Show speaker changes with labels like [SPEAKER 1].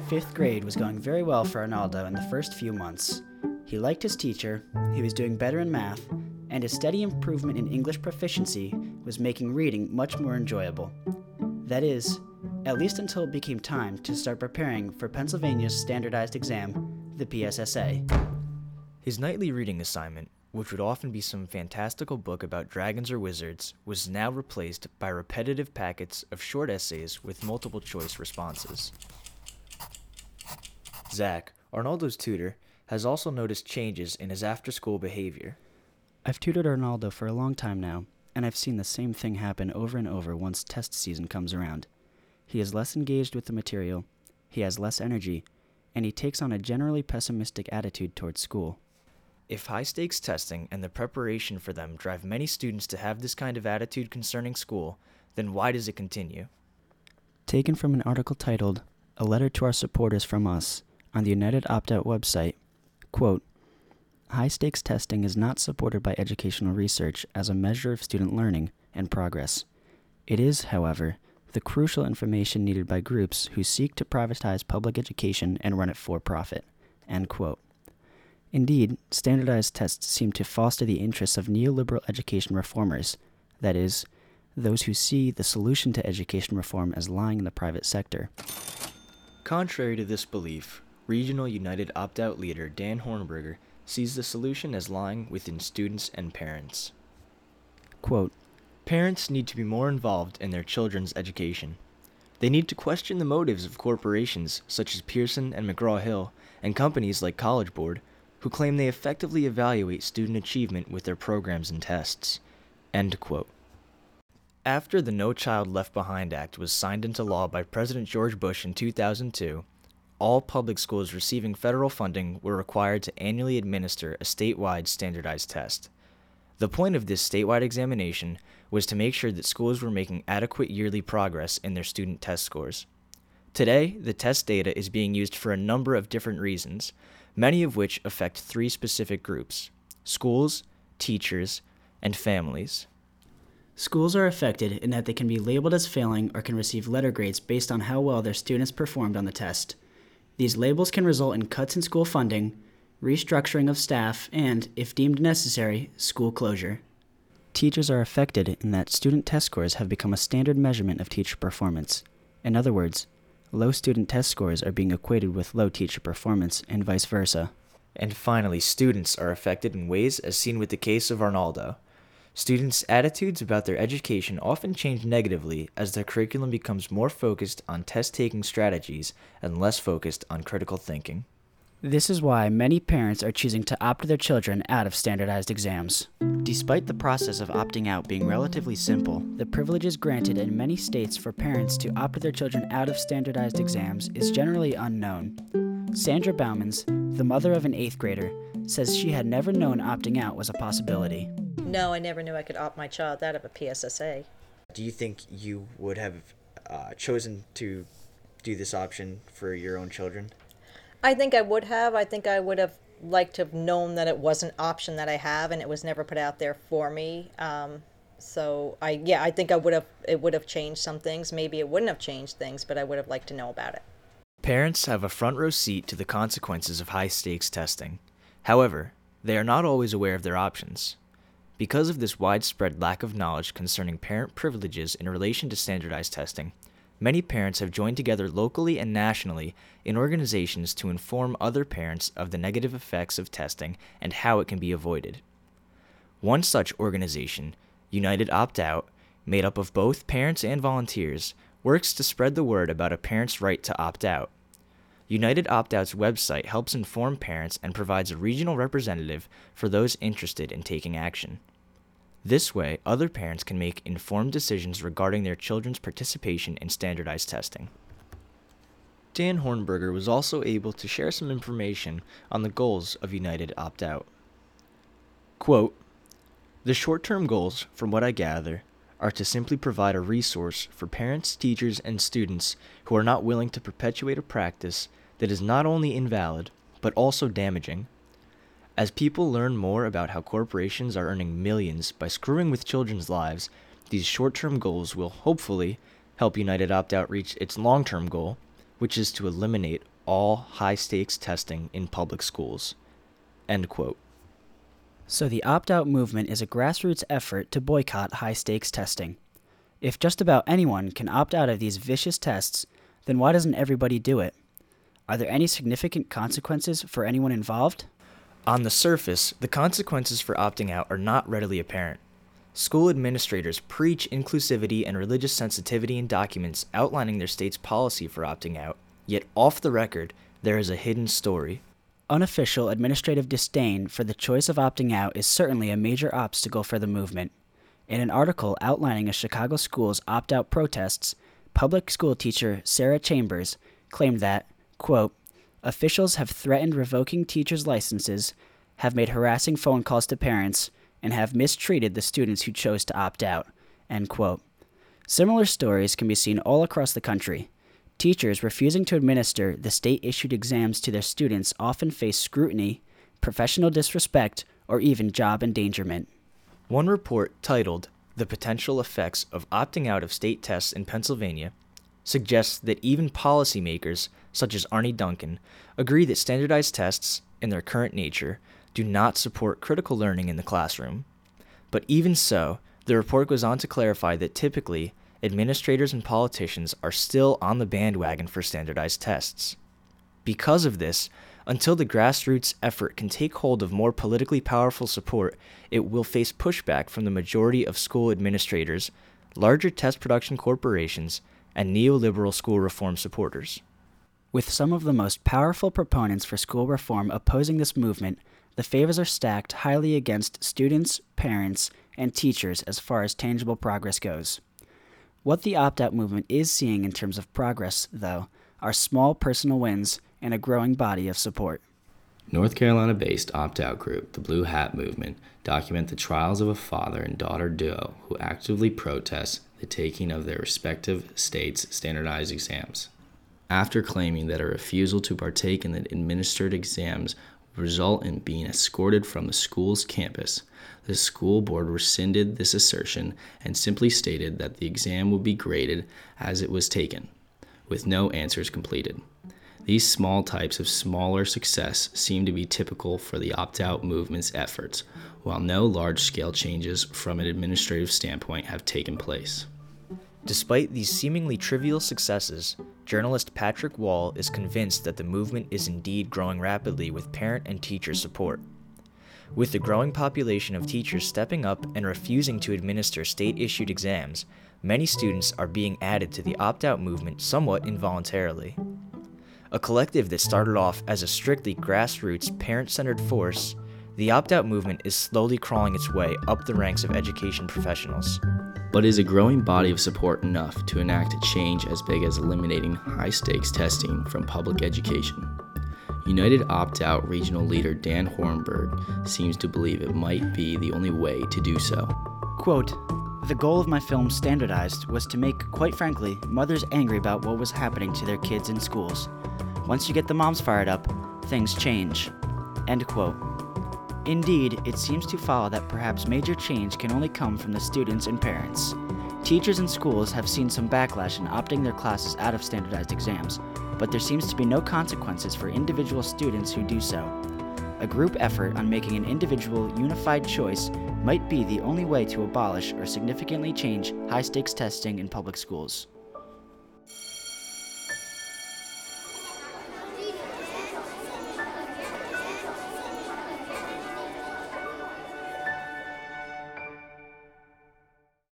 [SPEAKER 1] Fifth grade was going very well for Arnaldo in the first few months. He liked his teacher, he was doing better in math, and his steady improvement in English proficiency was making reading much more enjoyable. That is, at least until it became time to start preparing for Pennsylvania's standardized exam, the PSSA.
[SPEAKER 2] His nightly reading assignment, which would often be some fantastical book about dragons or wizards, was now replaced by repetitive packets of short essays with multiple choice responses. Zach, Arnaldo's tutor, has also noticed changes in his after-school behavior.
[SPEAKER 1] I've tutored Arnaldo for a long time now, and I've seen the same thing happen over and over once test season comes around. He is less engaged with the material, he has less energy, and he takes on a generally pessimistic attitude towards school.
[SPEAKER 2] If high-stakes testing and the preparation for them drive many students to have this kind of attitude concerning school, then why does it continue?
[SPEAKER 1] Taken from an article titled, "A Letter to Our Supporters from Us," on the United Opt-out website, quote, "High-stakes testing is not supported by educational research as a measure of student learning and progress. It is, however, the crucial information needed by groups who seek to privatize public education and run it for profit," end quote. Indeed, standardized tests seem to foster the interests of neoliberal education reformers, that is, those who see the solution to education reform as lying in the private sector.
[SPEAKER 2] Contrary to this belief, Regional United Opt-out leader Dan Hornberger sees the solution as lying within students and parents.
[SPEAKER 1] Quote,
[SPEAKER 2] "Parents need to be more involved in their children's education. They need to question the motives of corporations such as Pearson and McGraw-Hill and companies like College Board, who claim they effectively evaluate student achievement with their programs and tests." End quote. After the No Child Left Behind Act was signed into law by President George Bush in 2002, all public schools receiving federal funding were required to annually administer a statewide standardized test. The point of this statewide examination was to make sure that schools were making adequate yearly progress in their student test scores. Today, the test data is being used for a number of different reasons, many of which affect three specific groups: schools, teachers, and families.
[SPEAKER 1] Schools are affected in that they can be labeled as failing or can receive letter grades based on how well their students performed on the test. These labels can result in cuts in school funding, restructuring of staff, and, if deemed necessary, school closure. Teachers are affected in that student test scores have become a standard measurement of teacher performance. In other words, low student test scores are being equated with low teacher performance, and vice versa.
[SPEAKER 2] And finally, students are affected in ways as seen with the case of Arnaldo. Students' attitudes about their education often change negatively as their curriculum becomes more focused on test-taking strategies and less focused on critical thinking.
[SPEAKER 1] This is why many parents are choosing to opt their children out of standardized exams. Despite the process of opting out being relatively simple, the privileges granted in many states for parents to opt their children out of standardized exams is generally unknown. Sandra Baumans, the mother of an 8th grader, says she had never known opting out was a possibility.
[SPEAKER 3] No, I never knew I could opt my child out of a PSSA.
[SPEAKER 2] Do you think you would have chosen to do this option for your own children?
[SPEAKER 3] I think I would have. I think I would have liked to have known that it was an option that I have, and it was never put out there for me. I think it would have changed some things. Maybe it wouldn't have changed things, but I would have liked to know about it.
[SPEAKER 2] Parents have a front row seat to the consequences of high-stakes testing. However, they are not always aware of their options. Because of this widespread lack of knowledge concerning parent privileges in relation to standardized testing, many parents have joined together locally and nationally in organizations to inform other parents of the negative effects of testing and how it can be avoided. One such organization, United Opt-out, made up of both parents and volunteers, works to spread the word about a parent's right to opt out. United Opt-out's website helps inform parents and provides a regional representative for those interested in taking action. This way, other parents can make informed decisions regarding their children's participation in standardized testing. Dan Hornberger was also able to share some information on the goals of United Opt-out. Quote, "The short-term goals, from what I gather, are to simply provide a resource for parents, teachers, and students who are not willing to perpetuate a practice that is not only invalid, but also damaging. As people learn more about how corporations are earning millions by screwing with children's lives, these short-term goals will hopefully help United Opt-out reach its long-term goal, which is to eliminate all high-stakes testing in public schools." End quote.
[SPEAKER 1] So the opt-out movement is a grassroots effort to boycott high-stakes testing. If just about anyone can opt out of these vicious tests, then why doesn't everybody do it? Are there any significant consequences for anyone involved?
[SPEAKER 2] On the surface, the consequences for opting out are not readily apparent. School administrators preach inclusivity and religious sensitivity in documents outlining their state's policy for opting out, yet off the record, there is a hidden story.
[SPEAKER 1] Unofficial administrative disdain for the choice of opting out is certainly a major obstacle for the movement. In an article outlining a Chicago school's opt-out protests, public school teacher Sarah Chambers claimed that, quote, "Officials have threatened revoking teachers' licenses, have made harassing phone calls to parents, and have mistreated the students who chose to opt out," end quote. Similar stories can be seen all across the country. Teachers refusing to administer the state-issued exams to their students often face scrutiny, professional disrespect, or even job endangerment.
[SPEAKER 2] One report titled "The Potential Effects of Opting Out of State Tests in Pennsylvania" suggests that even policymakers, such as Arne Duncan, agree that standardized tests, in their current nature, do not support critical learning in the classroom. But even so, the report goes on to clarify that typically, administrators and politicians are still on the bandwagon for standardized tests. Because of this, until the grassroots effort can take hold of more politically powerful support, it will face pushback from the majority of school administrators, larger test production corporations, and neoliberal school reform supporters.
[SPEAKER 1] With some of the most powerful proponents for school reform opposing this movement, the favors are stacked highly against students, parents, and teachers as far as tangible progress goes. What the opt-out movement is seeing in terms of progress, though, are small personal wins and a growing body of support.
[SPEAKER 4] North Carolina-based opt-out group, the Blue Hat Movement, document the trials of a father and daughter duo who actively protest the taking of their respective states' standardized exams. After claiming that a refusal to partake in the administered exams would result in being escorted from the school's campus, the school board rescinded this assertion and simply stated that the exam would be graded as it was taken, with no answers completed. These small types of smaller success seem to be typical for the opt-out movement's efforts, while no large-scale changes from an administrative standpoint have taken place.
[SPEAKER 2] Despite these seemingly trivial successes, journalist Patrick Wall is convinced that the movement is indeed growing rapidly with parent and teacher support. With the growing population of teachers stepping up and refusing to administer state-issued exams, many students are being added to the opt-out movement somewhat involuntarily. A collective that started off as a strictly grassroots, parent-centered force, the opt-out movement is slowly crawling its way up the ranks of education professionals.
[SPEAKER 4] But is a growing body of support enough to enact a change as big as eliminating high-stakes testing from public education? United Opt-Out Regional Leader Dan Hornberg seems to believe it might be the only way to do so.
[SPEAKER 1] Quote, "The goal of my film Standardized was to make, quite frankly, mothers angry about what was happening to their kids in schools. Once you get the moms fired up, things change." End quote. Indeed, it seems to follow that perhaps major change can only come from the students and parents. Teachers and schools have seen some backlash in opting their classes out of standardized exams, but there seems to be no consequences for individual students who do so. A group effort on making an individual unified choice might be the only way to abolish or significantly change high-stakes testing in public schools.